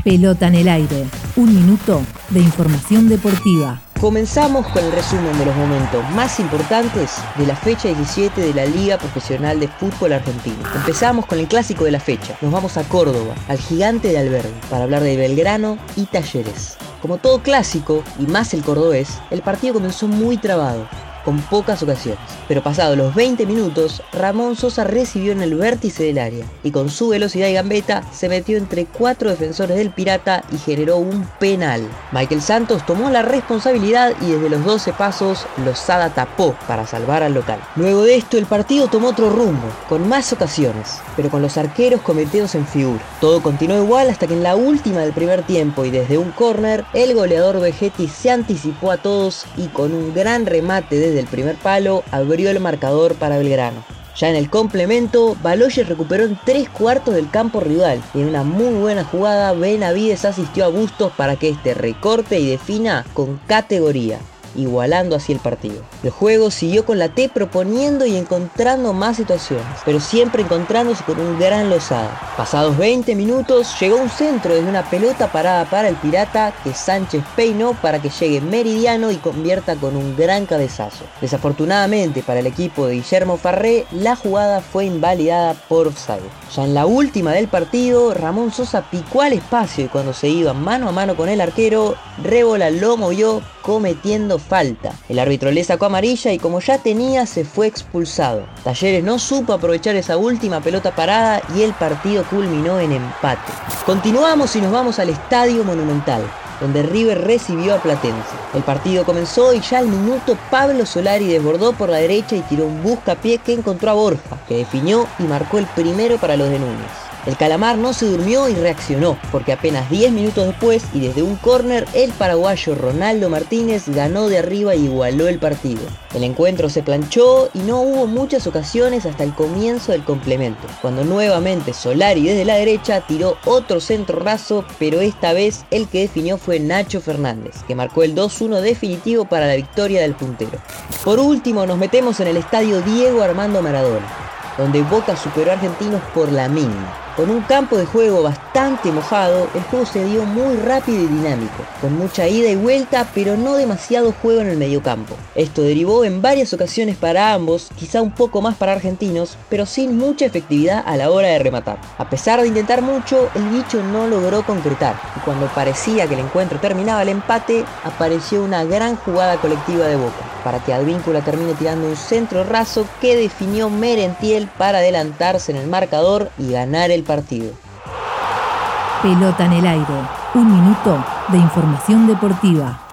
Pelota en el aire. Un minuto de información deportiva. Comenzamos con el resumen de los momentos más importantes de la fecha 17 de la Liga Profesional de Fútbol Argentino. Empezamos con el clásico de la fecha. Nos vamos a Córdoba, al Gigante de Alberdi, para hablar de Belgrano y Talleres. Como todo clásico, y más el cordobés, el partido comenzó muy trabado, con pocas ocasiones. Pero pasados los 20 minutos, Ramón Sosa recibió en el vértice del área y con su velocidad y gambeta se metió entre 4 defensores del Pirata y generó un penal. Michael Santos tomó la responsabilidad y desde los 12 pasos Lozada tapó para salvar al local. Luego de esto el partido tomó otro rumbo, con más ocasiones, pero con los arqueros convertidos en figura. Todo continuó igual hasta que en la última del primer tiempo y desde un córner, el goleador Vegetti se anticipó a todos y con un gran remate desde el primer palo abrió el marcador para Belgrano. Ya en el complemento, Baloyes recuperó en 3/4 del campo rival y en una muy buena jugada Benavides asistió a Bustos para que este recorte y defina con categoría, igualando así el partido. El juego siguió con la T proponiendo y encontrando más situaciones, pero siempre encontrándose con un gran Lozada. Pasados 20 minutos, llegó un centro desde una pelota parada para el Pirata que Sánchez peinó para que llegue Meridiano y convierta con un gran cabezazo. Desafortunadamente para el equipo de Guillermo Farré, la jugada fue invalidada por offside. Ya en la última del partido, Ramón Sosa picó al espacio y cuando se iba mano a mano con el arquero, Rébola lo movió cometiendo falta. El árbitro le sacó amarilla y como ya tenía se fue expulsado. Talleres no supo aprovechar esa última pelota parada y el partido culminó en empate. Continuamos y nos vamos al Estadio Monumental, donde River recibió a Platense. El partido comenzó y ya al minuto Pablo Solari desbordó por la derecha y tiró un buscapié que encontró a Borja, que definió y marcó el primero para los de Núñez. El Calamar no se durmió y reaccionó, porque apenas 10 minutos después y desde un córner, el paraguayo Ronaldo Martínez ganó de arriba y igualó el partido. El encuentro se planchó y no hubo muchas ocasiones hasta el comienzo del complemento, cuando nuevamente Solari desde la derecha tiró otro centro raso, pero esta vez el que definió fue Nacho Fernández, que marcó el 2-1 definitivo para la victoria del puntero. Por último nos metemos en el estadio Diego Armando Maradona, donde Boca superó a Argentinos por la mínima. Con un campo de juego bastante mojado, el juego se dio muy rápido y dinámico, con mucha ida y vuelta, pero no demasiado juego en el mediocampo. Esto derivó en varias ocasiones para ambos, quizá un poco más para Argentinos, pero sin mucha efectividad a la hora de rematar. A pesar de intentar mucho, el bicho no logró concretar, y cuando parecía que el encuentro terminaba el empate, apareció una gran jugada colectiva de Boca, para que Advíncula termine tirando un centro raso que definió Merentiel para adelantarse en el marcador y ganar el partido. Pelota en el aire. Un minuto de información deportiva.